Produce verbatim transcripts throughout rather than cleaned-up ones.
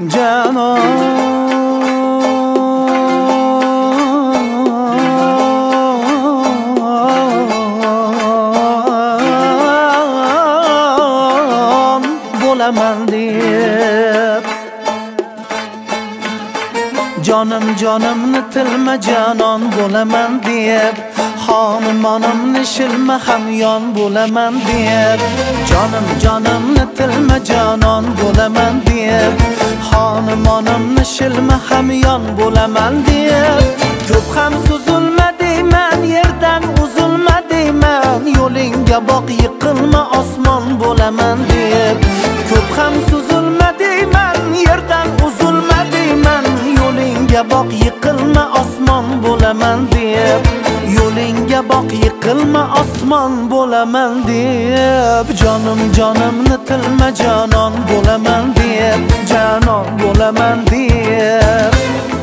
canon bo'laman deb. Jonim jonimni tilma canon bo'laman deb, xonumonimni shilma hamyon bo'laman deb. Jonim jonimni tilma canon bo'laman deb, xonumonimni shilma hamyon bo'laman deb. Ko'p ham suzulma deyman, yerdan uzulma deyman, yo'lingga boq yiqilma osmon bo'laman deb. Ko'p ham suzulma deyman, yerdan uzulma deyman, yo'lingga boq yiqilma osmon bo'laman deb. Yo'lingga boq yiqilma osmon bo'laman deb. Jonim jonimni tilma canon bo'laman deb, canon bo'laman deb.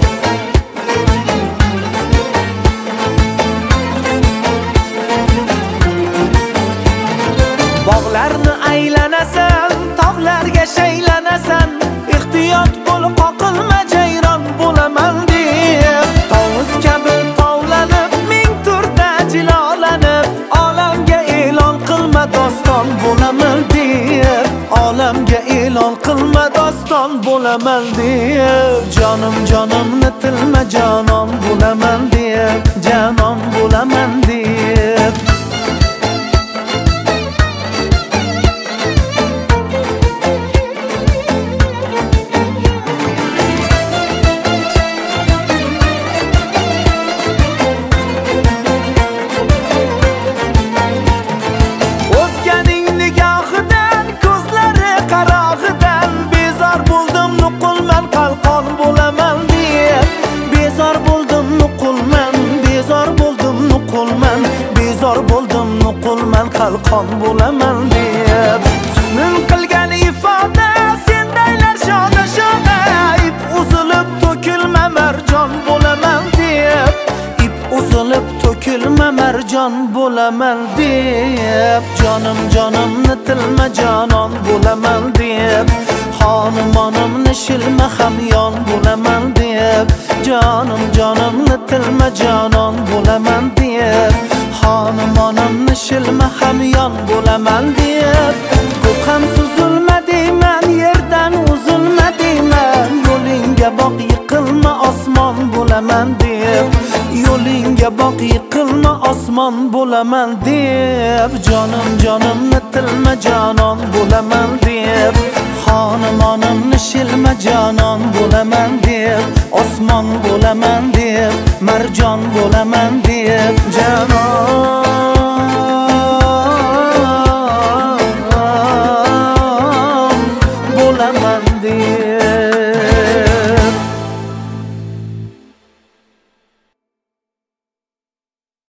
Bog'larni aylanasan, tog'larga shaylanasan, ehtiyot bo'l qoqilma jayron bo'laman deb. Tovus kabi tovlanib, ming turda jilolanib, olamga e'lon qilma doston bo'laman deb. Olamga e'lon qilma doston bo'laman deb. Jonim jonimni tilma canon bo'laman deb, canon bo'laman deb. Bezor bo'ldim nuqulman, qalqon bo'laman deb. Husnin qilgan ifoda sendaylar shoda shoda, ip uzilib to'kilma marjon bo'laman deb. Ip uzilib to'kilma marjon bo'laman deb. Jonim jonimni tilma canon bo'laman deb, xonumonimni shilma hamyon bo'laman deb. Jonim jonimni tilma canon bo'laman deb, xonumonimni shilma hamyon bo'laman deb. Ko'p ham suzulma deyman, yerdan uzulma deyman, yo'lingga boq yiqilma osmon bo'laman deb. Yo'lingga boq yiqilma osmon bo'laman deb. Jonim jonimni tilma canon bo'laman deb, xonumonimni shilma canon bo'laman deb. Osmon bo'laman deb, marjon bo'laman deb, canon